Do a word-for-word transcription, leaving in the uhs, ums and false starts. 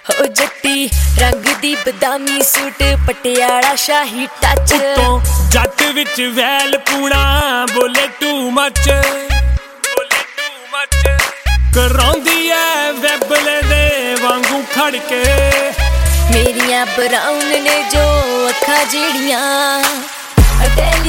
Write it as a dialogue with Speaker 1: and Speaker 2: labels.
Speaker 1: हो जट्टी रंग दी बदामी सूट पटियाला शाही टच
Speaker 2: जट विच वैल पूना बोले टू मच बोले टू मच कराउंदी ऐ वैबले दे वांगू खड़ के
Speaker 1: मेरियां ब्राउन ने जो अखां जेड़ियां